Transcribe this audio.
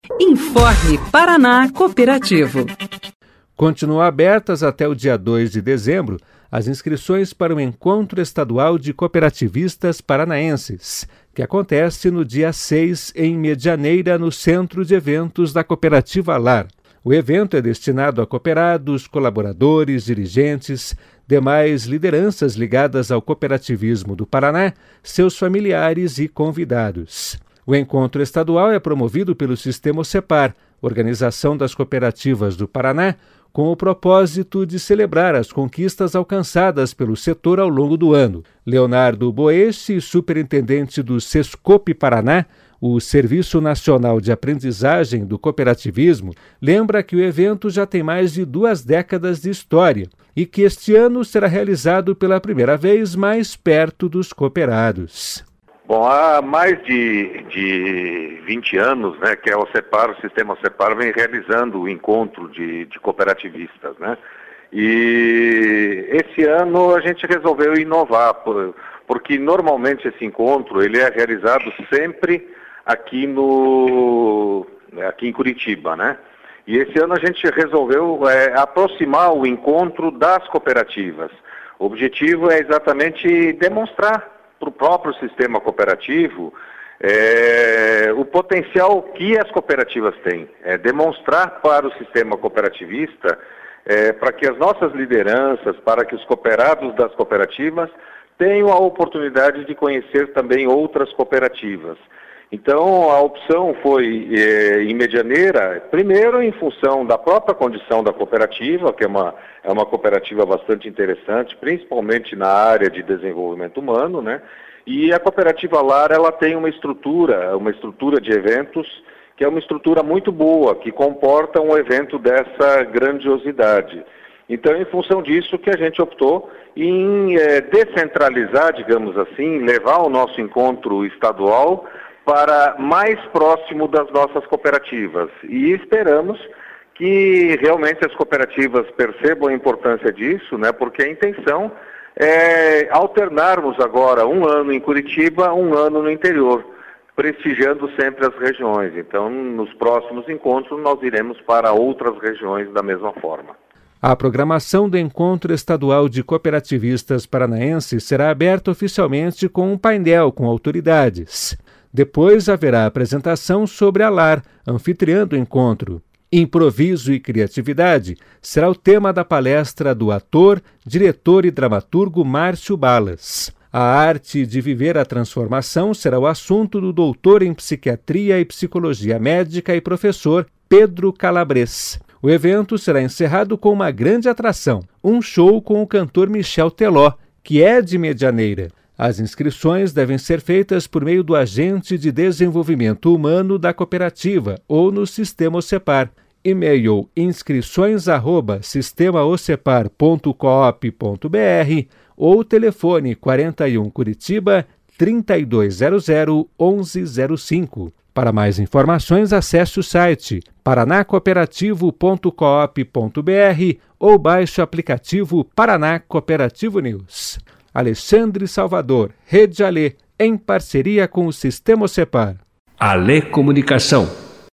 Informe Paraná Cooperativo. Continuam abertas até o dia 2 de dezembro as inscrições para o Encontro Estadual de Cooperativistas Paranaenses, que acontece no dia 6 em Medianeira, no Centro de Eventos da Cooperativa LAR. O evento é destinado a cooperados, colaboradores, dirigentes, demais lideranças ligadas ao cooperativismo do Paraná, seus familiares e convidados. O encontro estadual é promovido pelo Sistema OCEPAR, Organização das Cooperativas do Paraná, com o propósito de celebrar as conquistas alcançadas pelo setor ao longo do ano. Leonardo Boeschi, superintendente do Sescope Paraná, o Serviço Nacional de Aprendizagem do Cooperativismo, lembra que o evento já tem mais de 2 décadas de história e que este ano será realizado pela primeira vez mais perto dos cooperados. Bom, há mais de 20 anos, né, que a OCEPAR, o Sistema OCEPAR, vem realizando o encontro de cooperativistas, né? E esse ano a gente resolveu inovar, porque normalmente esse encontro ele é realizado sempre aqui em Curitiba, né? E esse ano a gente resolveu aproximar o encontro das cooperativas. O objetivo é exatamente demonstrar para o próprio sistema cooperativo o potencial que as cooperativas têm, demonstrar para o sistema cooperativista, para que as nossas lideranças, para que os cooperados das cooperativas tenham a oportunidade de conhecer também outras cooperativas. Então, a opção foi em Medianeira, primeiro em função da própria condição da cooperativa, que é uma cooperativa bastante interessante, principalmente na área de desenvolvimento humano, né? E a cooperativa LAR, ela tem uma estrutura de eventos, que é uma estrutura muito boa, que comporta um evento dessa grandiosidade. Então, em função disso que a gente optou em descentralizar, digamos assim, levar o nosso encontro estadual para mais próximo das nossas cooperativas. E esperamos que realmente as cooperativas percebam a importância disso, né? Porque a intenção é alternarmos agora um ano em Curitiba, um ano no interior, prestigiando sempre as regiões. Então, nos próximos encontros, nós iremos para outras regiões da mesma forma. A programação do Encontro Estadual de Cooperativistas Paranaenses será aberta oficialmente com um painel com autoridades. Depois haverá apresentação sobre a LAR, anfitriã do encontro. Improviso e criatividade será o tema da palestra do ator, diretor e dramaturgo Márcio Balas. A arte de viver a transformação será o assunto do doutor em psiquiatria e psicologia médica e professor Pedro Calabres. O evento será encerrado com uma grande atração, um show com o cantor Michel Teló, que é de Medianeira. As inscrições devem ser feitas por meio do agente de desenvolvimento humano da cooperativa ou no Sistema OCEPAR. E-mail inscrições@sistemaocepar.coop.br ou telefone 41 Curitiba 3200-1105. Para mais informações, acesse o site paranacooperativo.coop.br ou baixe o aplicativo Paraná Cooperativo News. Alexandre Salvador, Rede Alê, em parceria com o Sistema OCEPAR. Alê Comunicação.